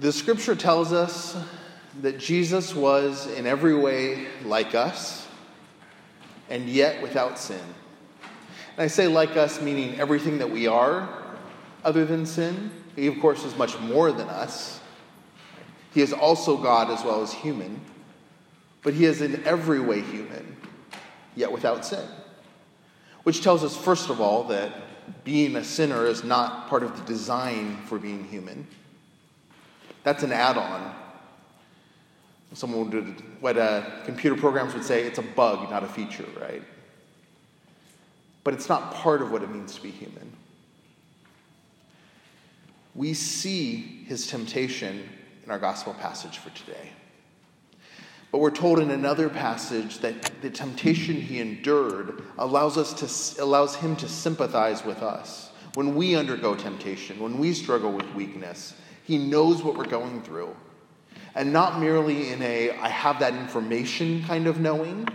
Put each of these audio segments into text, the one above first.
The scripture tells us that Jesus was in every way like us, and yet without sin. And I say like us, meaning everything that we are other than sin. He, of course, is much more than us. He is also God as well as human. But he is in every way human, yet without sin. Which tells us, first of all, that being a sinner is not part of the design for being human. That's an add-on. Someone would, what computer programs would say, it's a bug, not a feature, right? But it's not part of what it means to be human. We see his temptation in our gospel passage for today. But we're told in another passage that the temptation he endured allows him to sympathize with us. When we undergo temptation, when we struggle with weakness, he knows what we're going through. And not merely in a, I have that information kind of knowing.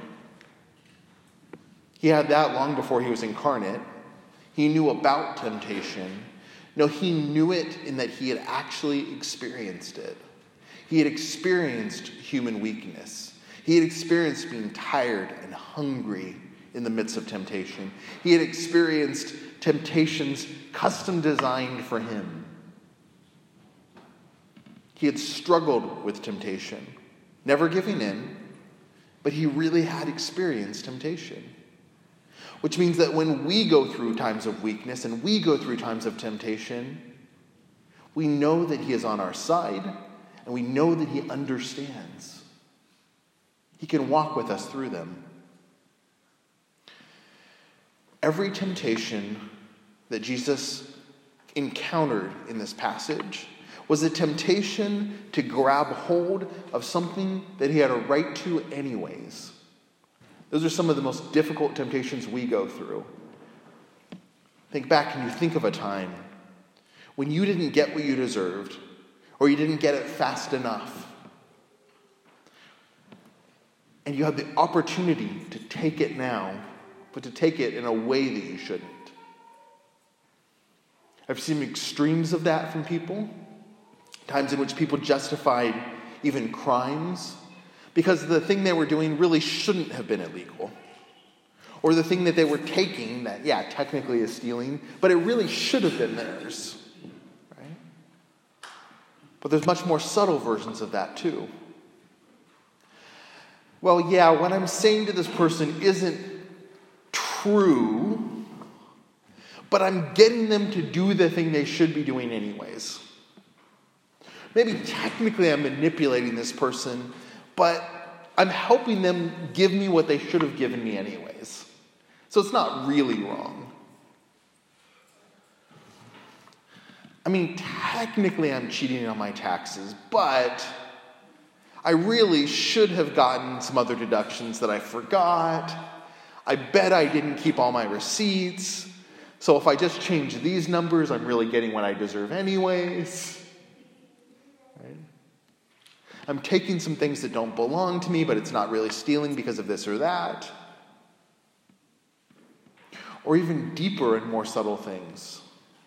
He had that long before he was incarnate. He knew about temptation. No, he knew it in that he had actually experienced it. He had experienced human weakness. He had experienced being tired and hungry in the midst of temptation. He had experienced temptations custom designed for him. He had struggled with temptation, never giving in, but he really had experienced temptation. Which means that when we go through times of weakness and we go through times of temptation, we know that he is on our side and we know that he understands. He can walk with us through them. Every temptation that Jesus encountered in this passage was a temptation to grab hold of something that he had a right to anyways. Those are some of the most difficult temptations we go through. Think back and you think of a time when you didn't get what you deserved, or you didn't get it fast enough. And you had the opportunity to take it now, but to take it in a way that you shouldn't. I've seen extremes of that from people. Times in which people justified even crimes because the thing they were doing really shouldn't have been illegal. Or the thing that they were taking that, technically is stealing, but it really should have been theirs. Right? But there's much more subtle versions of that too. Well, what I'm saying to this person isn't true, but I'm getting them to do the thing they should be doing anyways. Maybe technically I'm manipulating this person, but I'm helping them give me what they should have given me anyways. So it's not really wrong. I mean, technically I'm cheating on my taxes, but I really should have gotten some other deductions that I forgot. I bet I didn't keep all my receipts. So if I just change these numbers, I'm really getting what I deserve anyways. Right? I'm taking some things that don't belong to me, but it's not really stealing because of this or that. Or even deeper and more subtle things.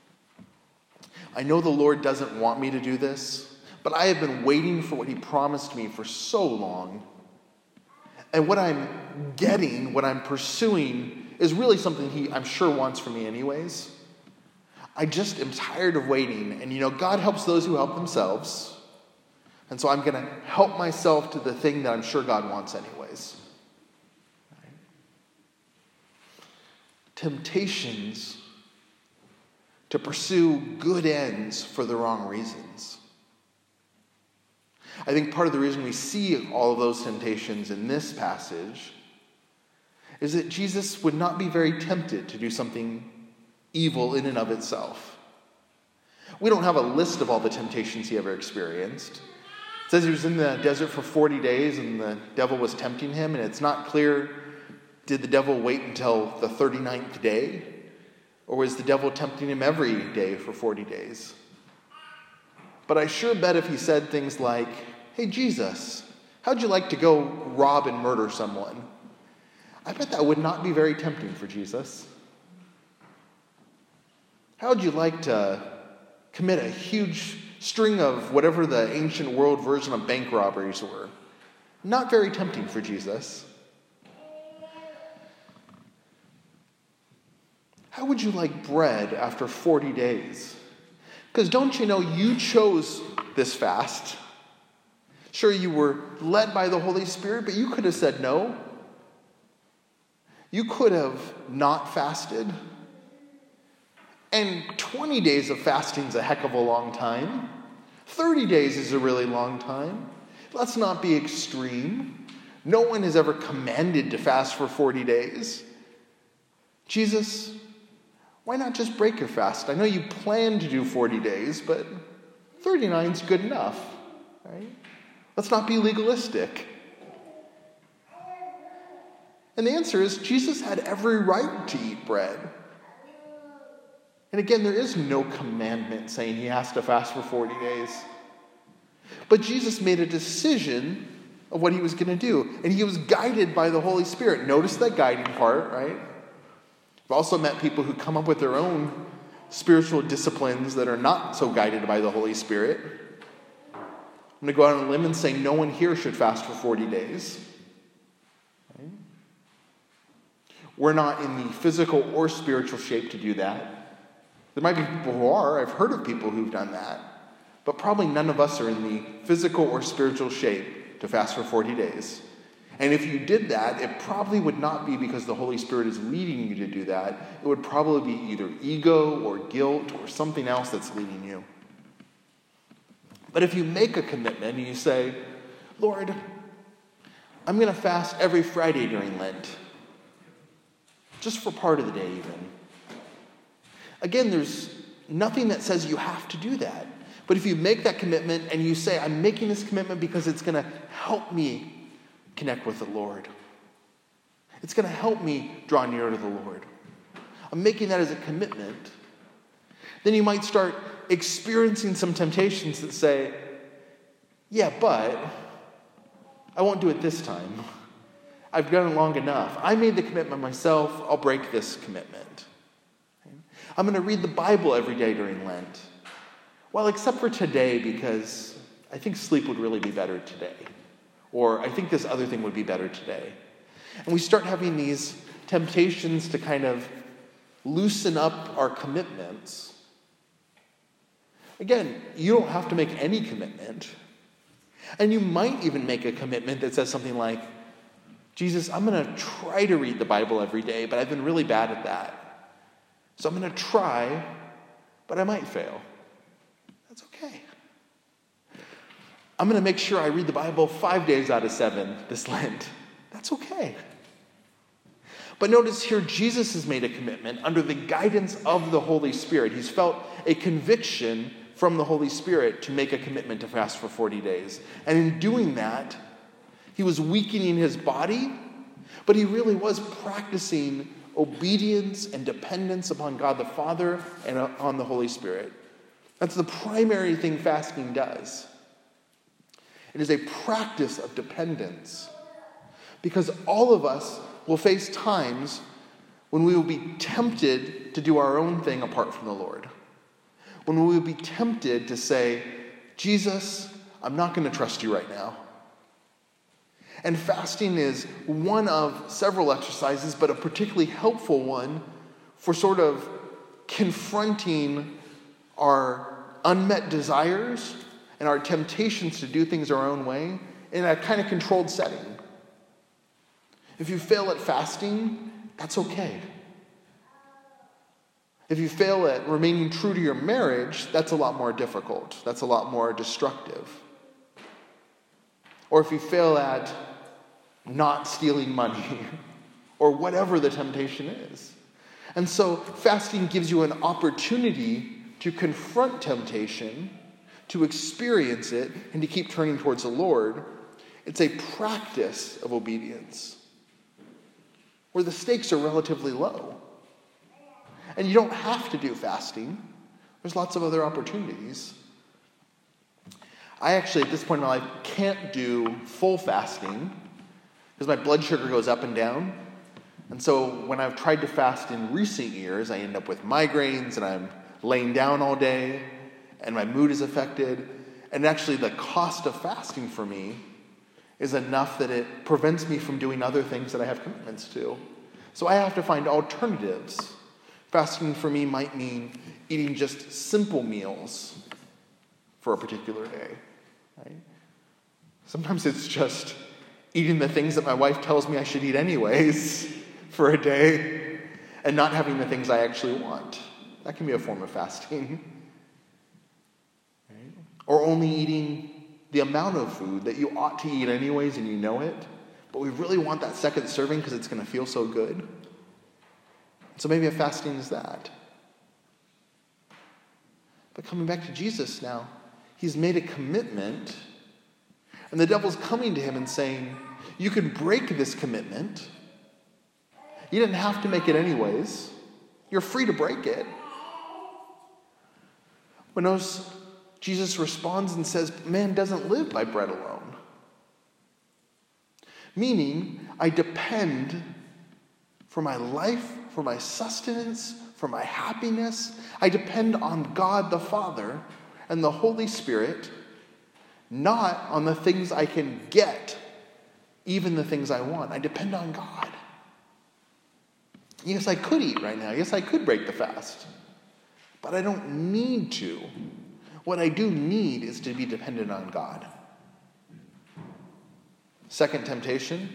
I know the Lord doesn't want me to do this, but I have been waiting for what he promised me for so long. And what I'm getting, what I'm pursuing, is really something he, I'm sure, wants from me anyways. I just am tired of waiting. And God helps those who help themselves. And so I'm going to help myself to the thing that I'm sure God wants anyways. Right? Temptations to pursue good ends for the wrong reasons. I think part of the reason we see all of those temptations in this passage is that Jesus would not be very tempted to do something evil in and of itself. We don't have a list of all the temptations he ever experienced. It says he was in the desert for 40 days and the devil was tempting him, and it's not clear, did the devil wait until the 39th day? Or was the devil tempting him every day for 40 days? But I sure bet if he said things like, hey, Jesus, how'd you like to go rob and murder someone? I bet that would not be very tempting for Jesus. How'd you like to commit a huge string of whatever the ancient world version of bank robberies were. Not very tempting for Jesus. How would you like bread after 40 days? Because don't you know you chose this fast? Sure, you were led by the Holy Spirit, but you could have said no. You could have not fasted. And 20 days of fasting is a heck of a long time. 30 days is a really long time. Let's not be extreme. No one has ever commanded to fast for 40 days. Jesus, why not just break your fast? I know you plan to do 40 days, but 39 is good enough, right? Let's not be legalistic. And the answer is Jesus had every right to eat bread. And again, there is no commandment saying he has to fast for 40 days. But Jesus made a decision of what he was going to do. And he was guided by the Holy Spirit. Notice that guiding part, right? I've also met people who come up with their own spiritual disciplines that are not so guided by the Holy Spirit. I'm going to go out on a limb and say no one here should fast for 40 days. Right? We're not in the physical or spiritual shape to do that. There might be people who are. I've heard of people who've done that. But probably none of us are in the physical or spiritual shape to fast for 40 days. And if you did that, it probably would not be because the Holy Spirit is leading you to do that. It would probably be either ego or guilt or something else that's leading you. But if you make a commitment and you say, Lord, I'm going to fast every Friday during Lent. Just for part of the day even. Again, there's nothing that says you have to do that. But if you make that commitment and you say, I'm making this commitment because it's going to help me connect with the Lord. It's going to help me draw near to the Lord. I'm making that as a commitment. Then you might start experiencing some temptations that say, yeah, but I won't do it this time. I've done it long enough. I made the commitment myself. I'll break this commitment. I'm going to read the Bible every day during Lent. Well, except for today, because I think sleep would really be better today. Or I think this other thing would be better today. And we start having these temptations to kind of loosen up our commitments. Again, you don't have to make any commitment. And you might even make a commitment that says something like, Jesus, I'm going to try to read the Bible every day, but I've been really bad at that. So I'm going to try, but I might fail. That's okay. I'm going to make sure I read the Bible 5 days out of 7 this Lent. That's okay. But notice here, Jesus has made a commitment under the guidance of the Holy Spirit. He's felt a conviction from the Holy Spirit to make a commitment to fast for 40 days. And in doing that, he was weakening his body, but he really was practicing obedience and dependence upon God the Father and on the Holy Spirit. That's the primary thing fasting does. It is a practice of dependence. Because all of us will face times when we will be tempted to do our own thing apart from the Lord. When we will be tempted to say, Jesus, I'm not going to trust you right now. And fasting is one of several exercises, but a particularly helpful one for sort of confronting our unmet desires and our temptations to do things our own way in a kind of controlled setting. If you fail at fasting, that's okay. If you fail at remaining true to your marriage, that's a lot more difficult. That's a lot more destructive. Or if you fail at not stealing money, or whatever the temptation is. And so fasting gives you an opportunity to confront temptation, to experience it, and to keep turning towards the Lord. It's a practice of obedience where the stakes are relatively low. And you don't have to do fasting. There's lots of other opportunities. I actually, at this point in my life, can't do full fasting because my blood sugar goes up and down. And so when I've tried to fast in recent years, I end up with migraines and I'm laying down all day. and my mood is affected. And actually the cost of fasting for me is enough that it prevents me from doing other things that I have commitments to. So I have to find alternatives. Fasting for me might mean eating just simple meals for a particular day. Right? Sometimes it's just eating the things that my wife tells me I should eat anyways for a day and not having the things I actually want. That can be a form of fasting. Right? Or only eating the amount of food that you ought to eat anyways and you know it, but we really want that second serving because it's going to feel so good. So maybe a fasting is that. But coming back to Jesus now, he's made a commitment, and the devil's coming to him and saying, you can break this commitment. You didn't have to make it anyways. You're free to break it. When Jesus responds and says, man doesn't live by bread alone. Meaning, I depend for my life, for my sustenance, for my happiness. I depend on God the Father and the Holy Spirit, not on the things I can get, even the things I want. I depend on God. Yes, I could eat right now. Yes, I could break the fast. But I don't need to. What I do need is to be dependent on God. Second temptation.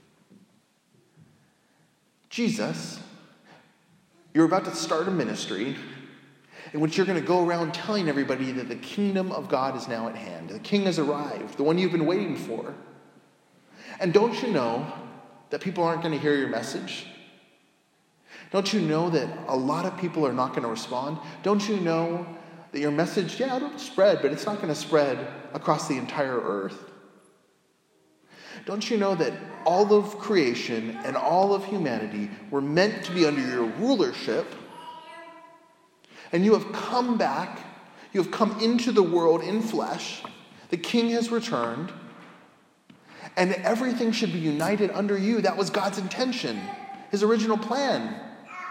Jesus, you're about to start a ministry in which you're going to go around telling everybody that the kingdom of God is now at hand. The king has arrived, the one you've been waiting for. And don't you know that people aren't going to hear your message? Don't you know that a lot of people are not going to respond? Don't you know that your message, it'll spread, but it's not going to spread across the entire earth? Don't you know that all of creation and all of humanity were meant to be under your rulership? And you have come back, you have come into the world in flesh. The king has returned, and everything should be united under you. That was God's intention, his original plan.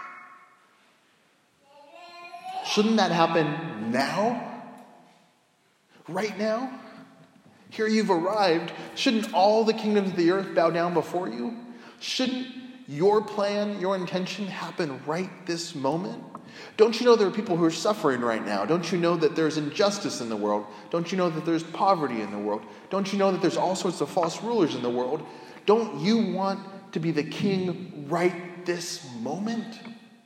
Shouldn't that happen now? Right now? Here you've arrived. Shouldn't all the kingdoms of the earth bow down before you? Shouldn't your plan, your intention happen right this moment? Don't you know there are people who are suffering right now? Don't you know that there's injustice in the world? Don't you know that there's poverty in the world? Don't you know that there's all sorts of false rulers in the world? Don't you want to be the king right this moment?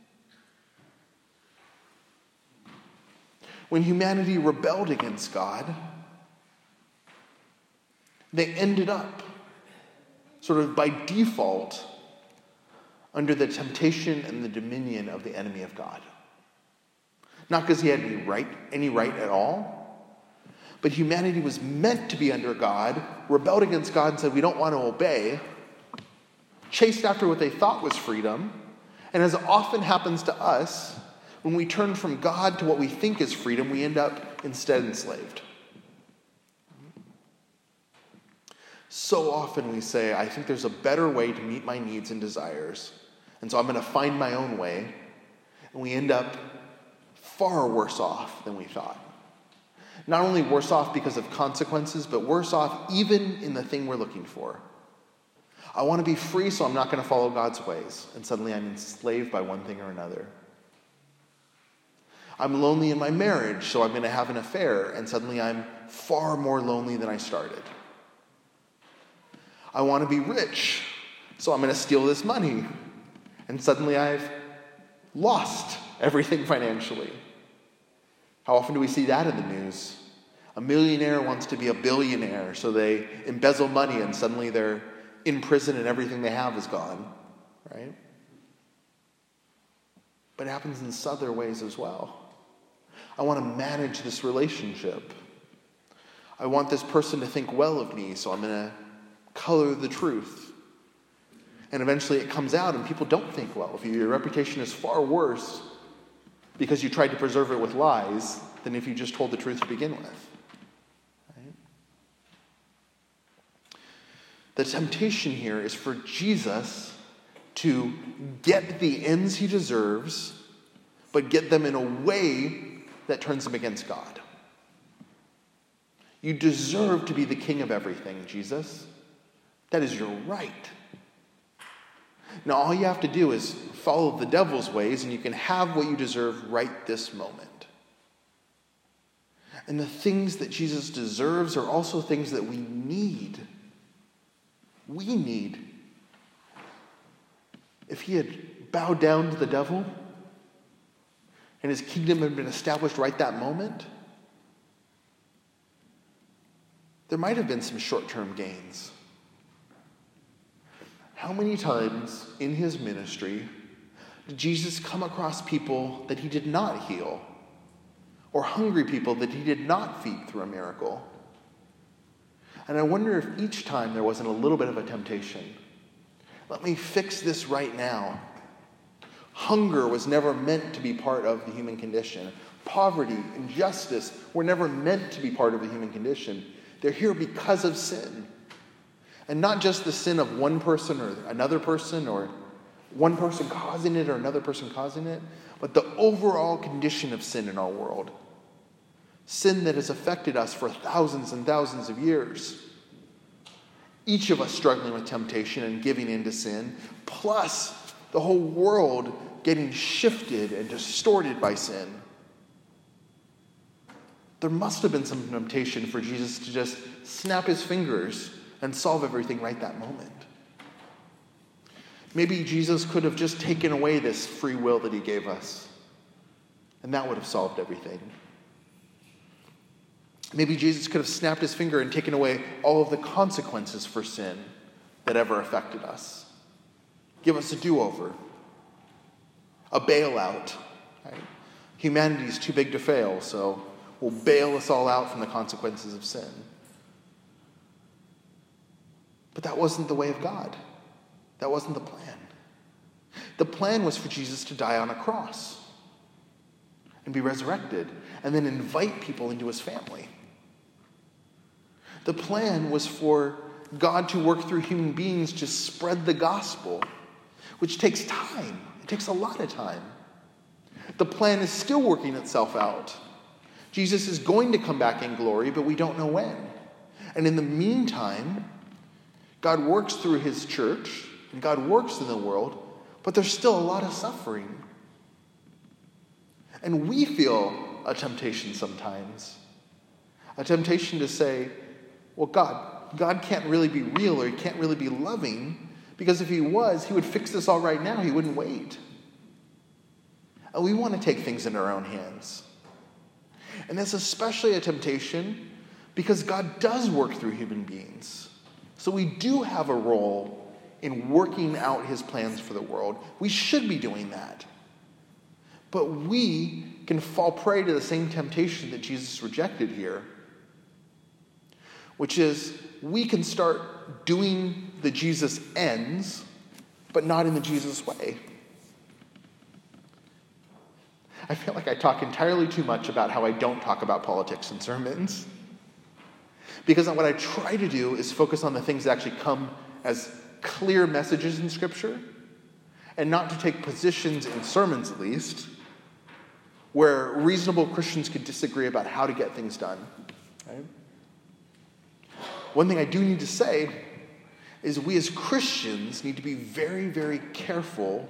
When humanity rebelled against God, they ended up, sort of by default, under the temptation and the dominion of the enemy of God. Not because he had any right at all, but humanity was meant to be under God, rebelled against God and said, we don't want to obey, chased after what they thought was freedom, and as often happens to us, when we turn from God to what we think is freedom, we end up instead enslaved. So often we say, I think there's a better way to meet my needs and desires, and so I'm going to find my own way, and we end up far worse off than we thought. Not only worse off because of consequences, but worse off even in the thing we're looking for. I want to be free, so I'm not going to follow God's ways, and suddenly I'm enslaved by one thing or another. I'm lonely in my marriage, so I'm going to have an affair, and suddenly I'm far more lonely than I started. I want to be rich, so I'm going to steal this money, and suddenly I've lost everything financially. How often do we see that in the news? A millionaire wants to be a billionaire, so they embezzle money, and suddenly they're in prison and everything they have is gone, right? But it happens in other ways as well. I want to manage this relationship. I want this person to think well of me, so I'm going to color the truth. And eventually it comes out and people don't think well of you. Your reputation is far worse because you tried to preserve it with lies than if you just told the truth to begin with. Right? The temptation here is for Jesus to get the ends he deserves, but get them in a way that turns him against God. You deserve to be the king of everything, Jesus. That is your right. Now, all you have to do is follow the devil's ways, and you can have what you deserve right this moment. And the things that Jesus deserves are also things that we need. We need. If he had bowed down to the devil and his kingdom had been established right that moment, there might have been some short-term gains. How many times in his ministry did Jesus come across people that he did not heal, or hungry people that he did not feed through a miracle? And I wonder if each time there wasn't a little bit of a temptation. Let me fix this right now. Hunger was never meant to be part of the human condition. Poverty, injustice were never meant to be part of the human condition. They're here because of sin. And not just the sin of one person or another person, or one person causing it or another person causing it, but the overall condition of sin in our world. Sin that has affected us for thousands and thousands of years. Each of us struggling with temptation and giving in to sin, plus the whole world getting shifted and distorted by sin. There must have been some temptation for Jesus to just snap his fingers and solve everything right that moment. Maybe Jesus could have just taken away this free will that he gave us, and that would have solved everything. Maybe Jesus could have snapped his finger and taken away all of the consequences for sin that ever affected us. Give us a do-over, a bailout. Right? Humanity's too big to fail, so we'll bail us all out from the consequences of sin. But that wasn't the way of God. That wasn't the plan. The plan was for Jesus to die on a cross and be resurrected, and then invite people into his family. The plan was for God to work through human beings to spread the gospel, which takes time. It takes a lot of time. The plan is still working itself out. Jesus is going to come back in glory, but we don't know when. And in the meantime, God works through his church, and God works in the world, but there's still a lot of suffering. And we feel a temptation sometimes. A temptation to say, well, God can't really be real, or he can't really be loving, because if he was, he would fix this all right now. He wouldn't wait. And we want to take things in our own hands. And that's especially a temptation because God does work through human beings. So we do have a role in working out his plans for the world. We should be doing that. But we can fall prey to the same temptation that Jesus rejected here, which is we can start doing the Jesus ends, but not in the Jesus way. I feel like I talk entirely too much about how I don't talk about politics in sermons. Because what I try to do is focus on the things that actually come as clear messages in Scripture, and not to take positions in sermons, at least, where reasonable Christians could disagree about how to get things done. Right? One thing I do need to say is we as Christians need to be very, very careful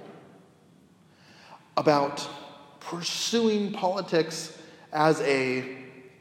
about pursuing politics as a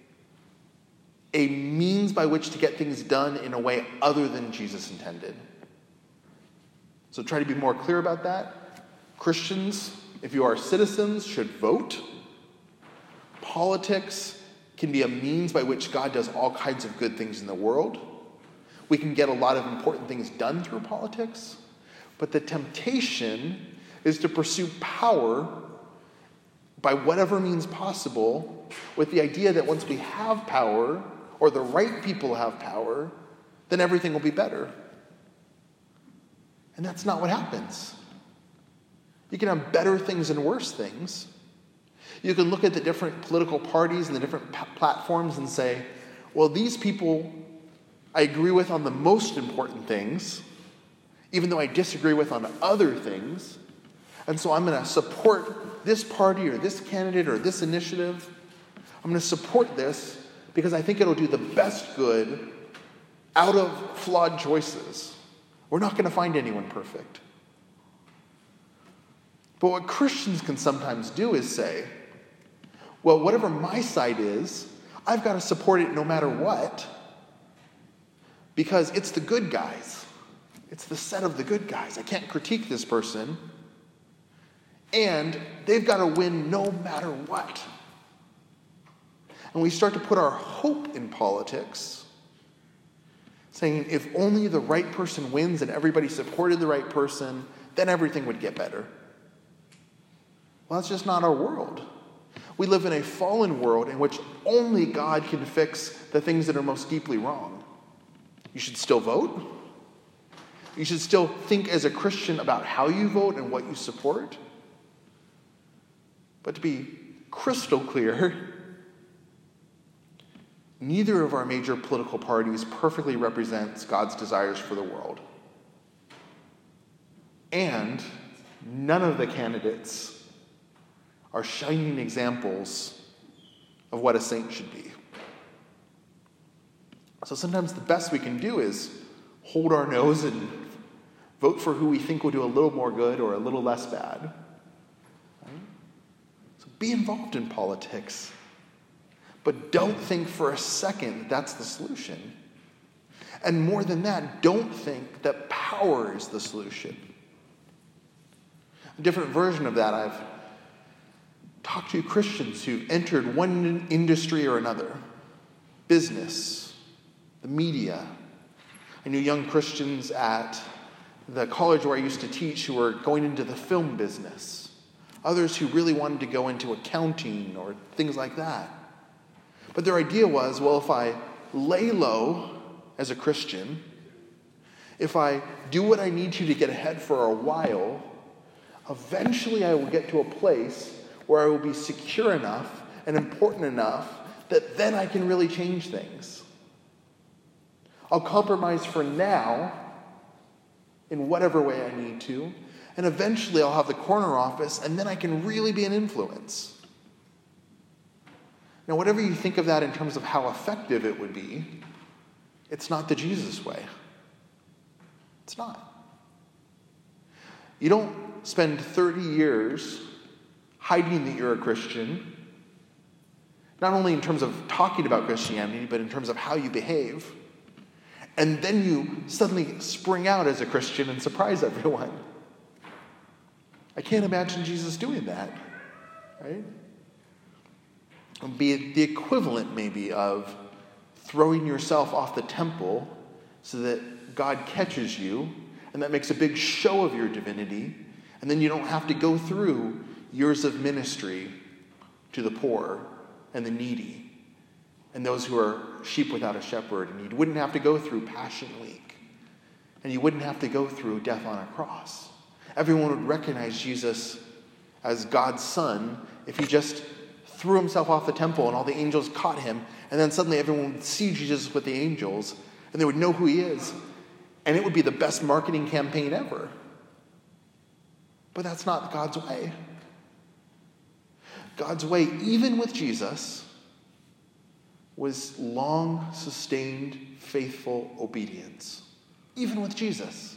means by which to get things done in a way other than Jesus intended. So try to be more clear about that. Christians, if you are citizens, should vote. Politics can be a means by which God does all kinds of good things in the world. We can get a lot of important things done through politics. But the temptation is to pursue power by whatever means possible, with the idea that once we have power, or the right people have power, then everything will be better. And that's not what happens. You can have better things and worse things. You can look at the different political parties and the different platforms and say, well, these people I agree with on the most important things, even though I disagree with on other things. And so I'm going to support this party or this candidate or this initiative. I'm going to support this because I think it'll do the best good out of flawed choices. We're not going to find anyone perfect. But what Christians can sometimes do is say, well, whatever my side is, I've got to support it no matter what, because it's the good guys. It's the set of the good guys. I can't critique this person, and they've got to win no matter what. And we start to put our hope in politics, saying if only the right person wins and everybody supported the right person, then everything would get better. Well, that's just not our world. We live in a fallen world in which only God can fix the things that are most deeply wrong. You should still vote. You should still think as a Christian about how you vote and what you support. But to be crystal clear, neither of our major political parties perfectly represents God's desires for the world. And none of the candidates are shining examples of what a saint should be. So sometimes the best we can do is hold our nose and vote for who we think will do a little more good or a little less bad. Right? So be involved in politics. But don't think for a second that that's the solution. And more than that, don't think that power is the solution. A different version of that, I've talked to Christians who've entered one industry or another. Business, the media. I knew young Christians at the college where I used to teach who were going into the film business. Others who really wanted to go into accounting or things like that. But their idea was, well, if I lay low as a Christian, if I do what I need to get ahead for a while, eventually I will get to a place where I will be secure enough and important enough that then I can really change things. I'll compromise for now in whatever way I need to, and eventually I'll have the corner office, and then I can really be an influence. Now, whatever you think of that in terms of how effective it would be, it's not the Jesus way. It's not. You don't spend 30 years hiding that you're a Christian, not only in terms of talking about Christianity, but in terms of how you behave. And then you suddenly spring out as a Christian and surprise everyone. I can't imagine Jesus doing that, right? It would be the equivalent, maybe, of throwing yourself off the temple so that God catches you, and that makes a big show of your divinity, and then you don't have to go through years of ministry to the poor and the needy and those who are sheep without a shepherd. And you wouldn't have to go through Passion Week. And you wouldn't have to go through death on a cross. Everyone would recognize Jesus as God's son if he just threw himself off the temple and all the angels caught him. And then suddenly everyone would see Jesus with the angels and they would know who he is. And it would be the best marketing campaign ever. But that's not God's way. God's way, even with Jesus, was long, sustained, faithful obedience. Even with Jesus.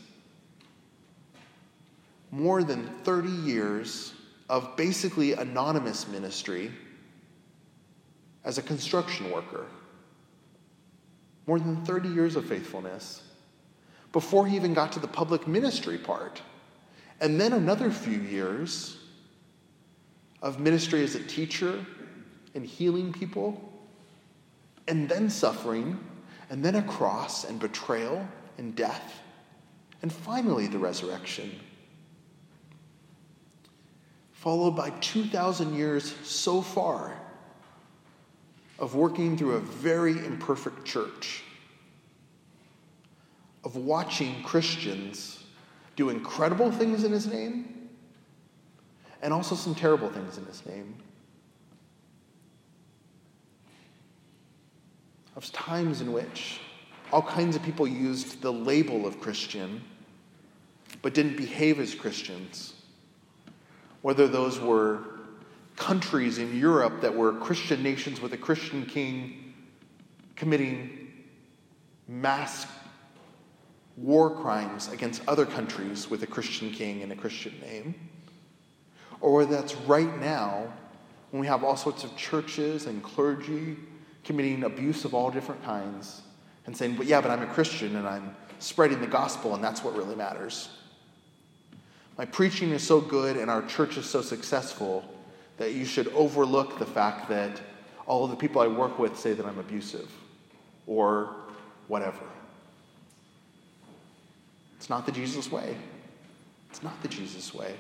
More than 30 years of basically anonymous ministry as a construction worker. More than 30 years of faithfulness before he even got to the public ministry part. And then another few years of ministry as a teacher and healing people, and then suffering, and then a cross and betrayal and death, and finally the resurrection. Followed by 2,000 years so far of working through a very imperfect church, of watching Christians do incredible things in his name, and also some terrible things in his name. Of times in which all kinds of people used the label of Christian, but didn't behave as Christians. Whether those were countries in Europe that were Christian nations with a Christian king, committing mass war crimes against other countries with a Christian king and a Christian name, or whether that's right now when we have all sorts of churches and clergy committing abuse of all different kinds and saying, but I'm a Christian and I'm spreading the gospel and that's what really matters. My preaching is so good and our church is so successful that you should overlook the fact that all of the people I work with say that I'm abusive or whatever. It's not the Jesus way. It's not the Jesus way.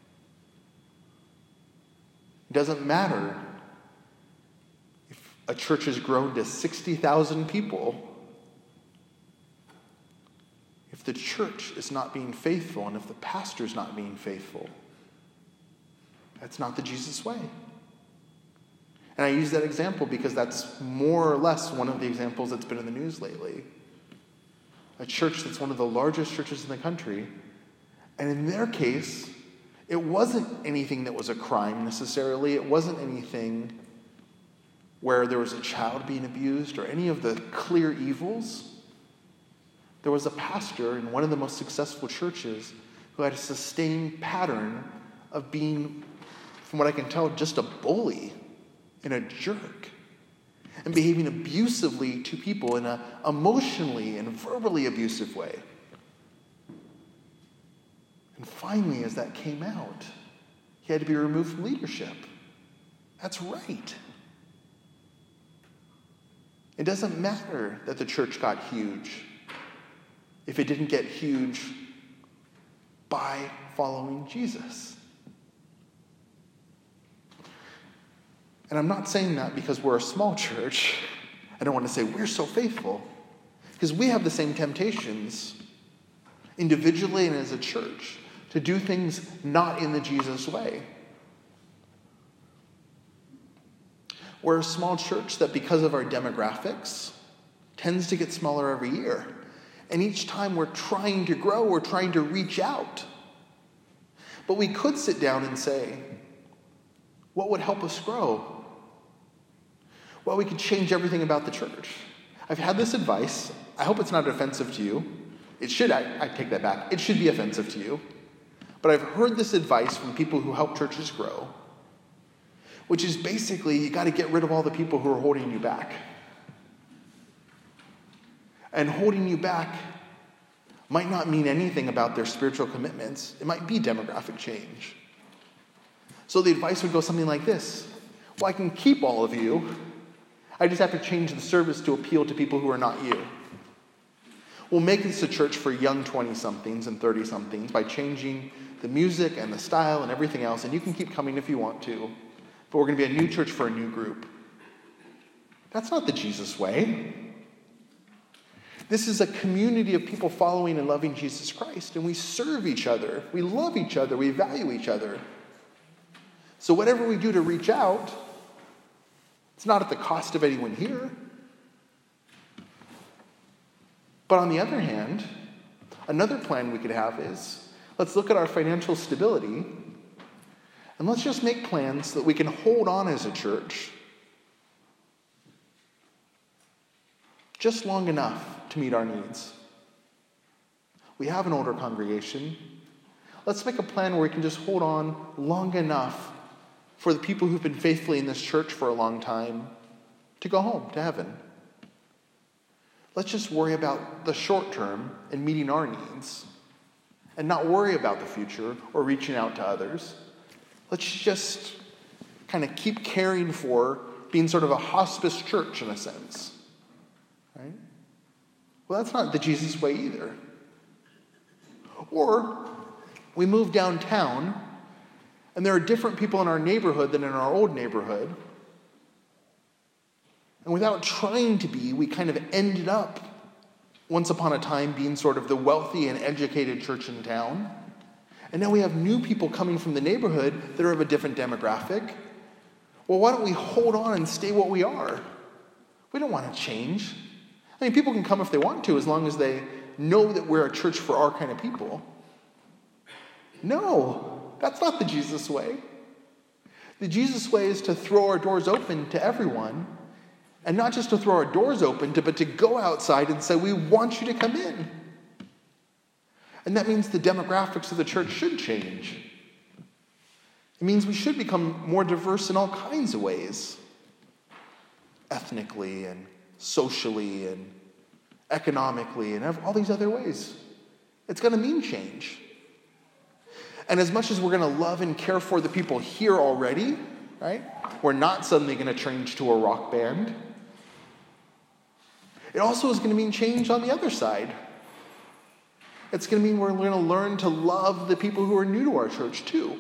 It doesn't matter if a church has grown to 60,000 people if the church is not being faithful and if the pastor's not being faithful. That's not the Jesus way. And I use that example because that's more or less one of the examples that's been in the news lately. A church that's one of the largest churches in the country. And in their case, it wasn't anything that was a crime necessarily. It wasn't anything where there was a child being abused or any of the clear evils. There was a pastor in one of the most successful churches who had a sustained pattern of being, from what I can tell, just a bully and a jerk, and behaving abusively to people in an emotionally and verbally abusive way. And finally, as that came out, he had to be removed from leadership. That's right. It doesn't matter that the church got huge if it didn't get huge by following Jesus. And I'm not saying that because we're a small church. I don't want to say we're so faithful, because we have the same temptations individually and as a church to do things not in the Jesus way. We're a small church that, because of our demographics, tends to get smaller every year. And each time we're trying to grow, we're trying to reach out. But we could sit down and say, what would help us grow? Well, we could change everything about the church. I've had this advice. I hope it's not offensive to you. It should, I take that back. It should be offensive to you. But I've heard this advice from people who help churches grow, which is basically you got to get rid of all the people who are holding you back. And holding you back might not mean anything about their spiritual commitments. It might be demographic change. So the advice would go something like this. Well, I can keep all of you. I just have to change the service to appeal to people who are not you. We'll make this a church for young 20-somethings and 30-somethings by changing the music and the style and everything else, and you can keep coming if you want to. But we're going to be a new church for a new group. That's not the Jesus way. This is a community of people following and loving Jesus Christ, and we serve each other. We love each other. We value each other. So whatever we do to reach out, it's not at the cost of anyone here. But on the other hand, another plan we could have is, let's look at our financial stability, and let's just make plans so that we can hold on as a church just long enough to meet our needs. We have an older congregation. Let's make a plan where we can just hold on long enough for the people who've been faithfully in this church for a long time to go home to heaven. Let's just worry about the short term and meeting our needs and not worry about the future or reaching out to others. Let's just kind of keep caring for being sort of a hospice church in a sense. Right? Well, that's not the Jesus way either. Or we move downtown and there are different people in our neighborhood than in our old neighborhood. And without trying to be, we kind of ended up, once upon a time, being sort of the wealthy and educated church in town. And now we have new people coming from the neighborhood that are of a different demographic. Well, why don't we hold on and stay what we are? We don't want to change. I mean, people can come if they want to, as long as they know that we're a church for our kind of people. No, that's not the Jesus way. The Jesus way is to throw our doors open to everyone And not just to throw our doors open, but to go outside and say, we want you to come in. And that means the demographics of the church should change. It means we should become more diverse in all kinds of ways. Ethnically and socially and economically and all these other ways. It's going to mean change. And as much as we're going to love and care for the people here already, right? We're not suddenly going to change to a rock band. It also is going to mean change on the other side. It's going to mean we're going to learn to love the people who are new to our church too.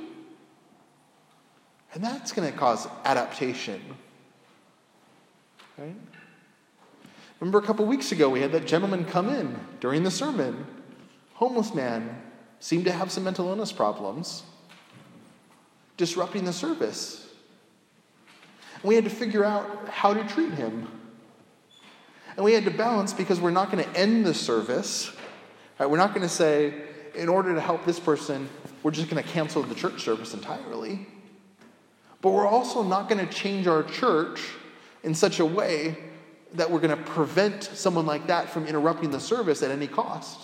And that's going to cause adaptation. Right? Remember a couple weeks ago we had that gentleman come in during the sermon. Homeless man, seemed to have some mental illness problems, disrupting the service. And we had to figure out how to treat him. And we had to balance, because we're not going to end the service. Right? We're not going to say, in order to help this person, we're just going to cancel the church service entirely. But we're also not going to change our church in such a way that we're going to prevent someone like that from interrupting the service at any cost.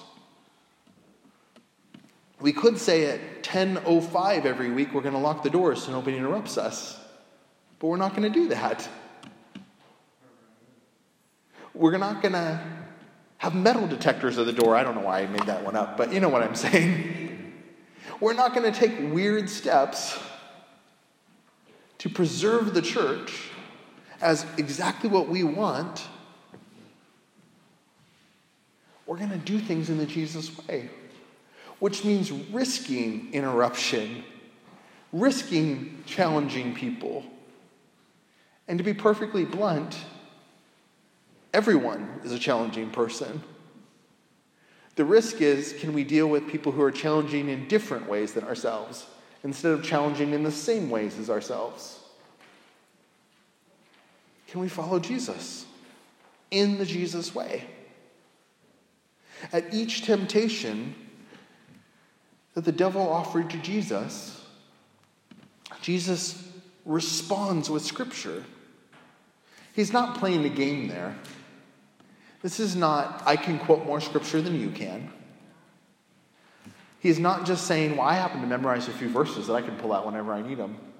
We could say at 10:05 every week, we're going to lock the doors so nobody interrupts us. But we're not going to do that. We're not going to have metal detectors at the door. I don't know why I made that one up, but you know what I'm saying. We're not going to take weird steps to preserve the church as exactly what we want. We're going to do things in the Jesus way, which means risking interruption, risking challenging people. And to be perfectly blunt, everyone is a challenging person. The risk is, can we deal with people who are challenging in different ways than ourselves, instead of challenging in the same ways as ourselves? Can we follow Jesus in the Jesus way? At each temptation that the devil offered to Jesus, Jesus responds with Scripture. He's not playing a game there. This is not, I can quote more Scripture than you can. He's not just saying, well, I happen to memorize a few verses that I can pull out whenever I need them.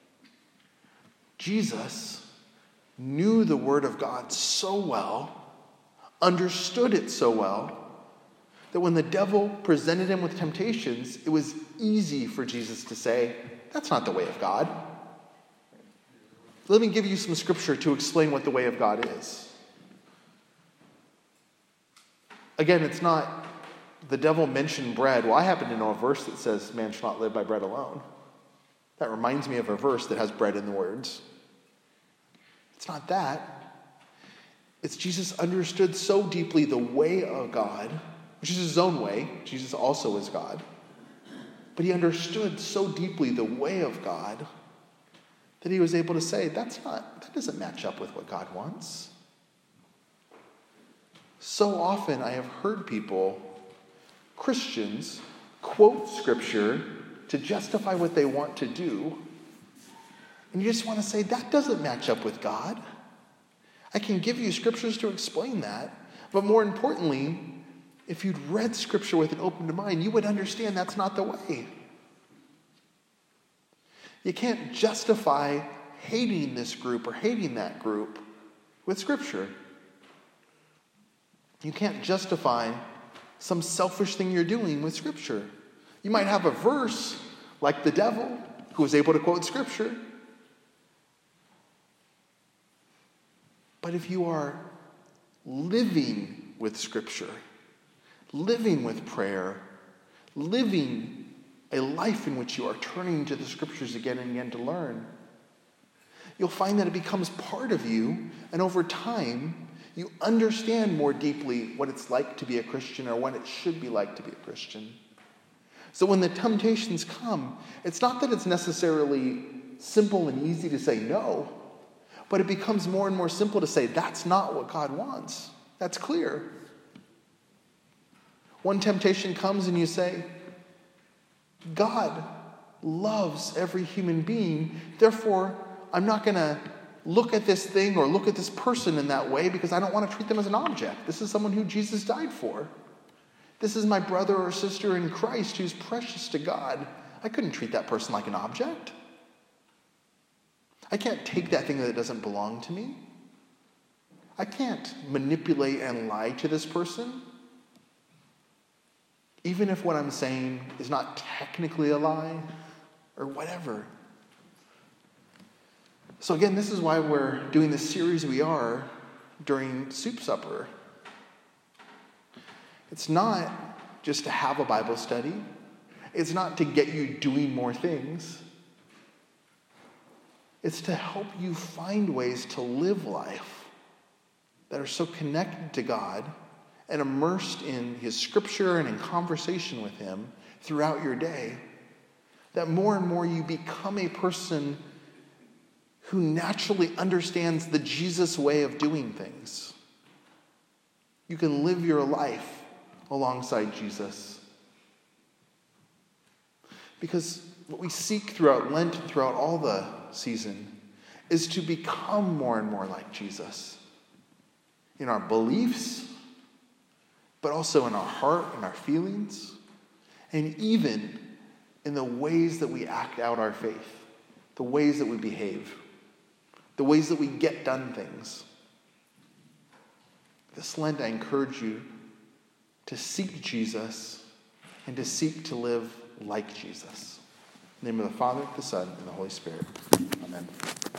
Jesus knew the Word of God so well, understood it so well, that when the devil presented him with temptations, it was easy for Jesus to say, that's not the way of God. Let me give you some Scripture to explain what the way of God is. Again, it's not the devil mentioned bread. Well, I happen to know a verse that says man shall not live by bread alone. That reminds me of a verse that has bread in the words. It's not that. It's Jesus understood so deeply the way of God, which is his own way. Jesus also is God. But he understood so deeply the way of God that he was able to say, that doesn't match up with what God wants. So often I have heard people, Christians, quote Scripture to justify what they want to do. And you just want to say, that doesn't match up with God. I can give you Scriptures to explain that. But more importantly, if you'd read Scripture with an open mind, you would understand that's not the way. You can't justify hating this group or hating that group with Scripture. You can't justify some selfish thing you're doing with Scripture. You might have a verse like the devil who was able to quote Scripture. But if you are living with Scripture, living with prayer, living a life in which you are turning to the Scriptures again and again to learn, you'll find that it becomes part of you, and over time, you understand more deeply what it's like to be a Christian or what it should be like to be a Christian. So when the temptations come, it's not that it's necessarily simple and easy to say no, but it becomes more and more simple to say, that's not what God wants. That's clear. One temptation comes and you say, God loves every human being, therefore I'm not going to look at this thing or look at this person in that way because I don't want to treat them as an object. This is someone who Jesus died for. This is my brother or sister in Christ who's precious to God. I couldn't treat that person like an object. I can't take that thing that doesn't belong to me. I can't manipulate and lie to this person. Even if what I'm saying is not technically a lie or whatever. So again, this is why we're doing the series we are during Soup Supper. It's not just to have a Bible study. It's not to get you doing more things. It's to help you find ways to live life that are so connected to God and immersed in his scripture and in conversation with him throughout your day, that more and more you become a person who naturally understands the Jesus way of doing things. You can live your life alongside Jesus. Because what we seek throughout Lent, throughout all the season, is to become more and more like Jesus. In our beliefs, but also in our heart and our feelings, and even in the ways that we act out our faith, the ways that we behave, the ways that we get done things. This Lent, I encourage you to seek Jesus and to seek to live like Jesus. In the name of the Father, the Son, and the Holy Spirit. Amen.